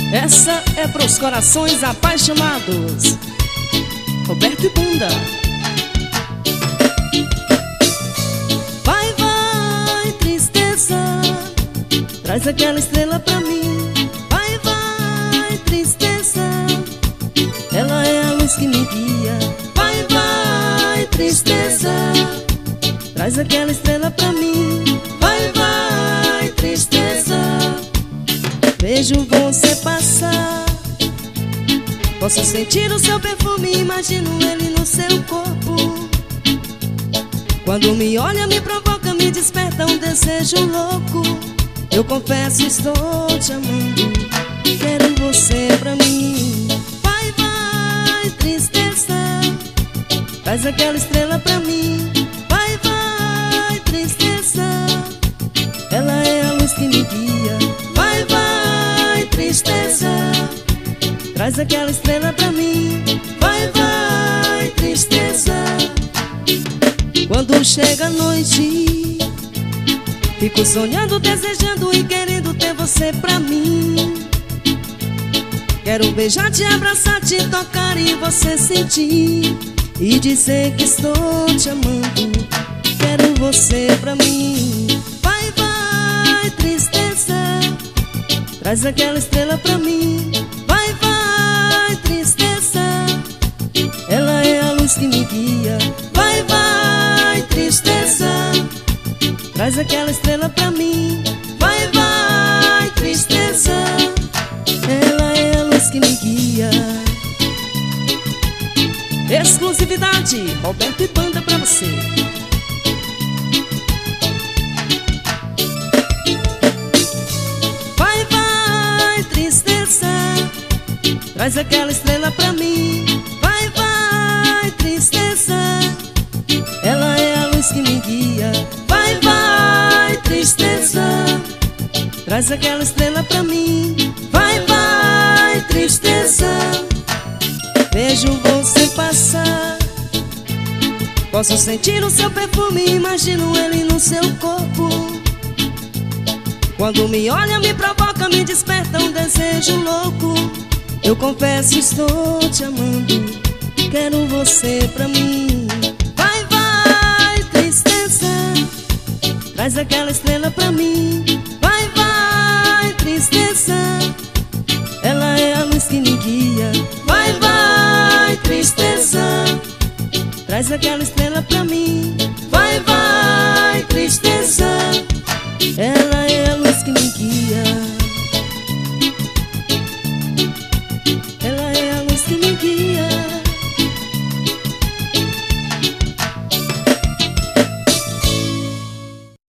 Essa é pros corações apaixonados. Roberto e Banda. Vai, vai, tristeza, traz aquela estrela pra mim. Vai, vai, tristeza, ela é a luz que me guia. Vai, vai, tristeza, traz aquela estrela pra mim. Vai, vai, tristeza, vejo você passar, posso sentir o seu perfume, imagino ele no seu corpo. Quando me olha, me provoca, me desperta um desejo louco. Eu confesso, estou te amando, quero você pra mim. Vai, vai, tristeza, traz aquela estrela pra mim. Vai, vai, tristeza, ela é a luz que me guia. Vai, vai, tristeza, traz aquela estrela pra mim. Vai, vai, tristeza. Quando chega a noite, fico sonhando, desejando e querendo ter você pra mim. Quero beijar, te abraçar, te tocar e você sentir, e dizer que estou te amando, quero você pra mim. Vai, vai, tristeza, traz aquela estrela pra mim. Vai, vai, tristeza, ela é a luz que me guia. Vai, vai, tristeza, traz aquela estrela pra mim. Vai, vai, tristeza, ela é a luz que me guia. Exclusividade, Roberto e Banda pra você. Vai, vai, tristeza, traz aquela estrela pra mim. Vai, vai, tristeza, ela é a luz que me guia. Vai, vai, tristeza, traz aquela estrela pra mim. Vai, vai, tristeza, vejo você passar, posso sentir o seu perfume, imagino ele no seu corpo. Quando me olha, me provoca, me desperta um desejo louco. Eu confesso, estou te amando, quero você pra mim. Vai, vai, tristeza, traz aquela estrela pra mim. Vai, vai, tristeza, ela é a luz que me guia. Vai, vai, tristeza, traz aquela estrela pra mim. Vai, vai, tristeza, ela é a luz que me guia.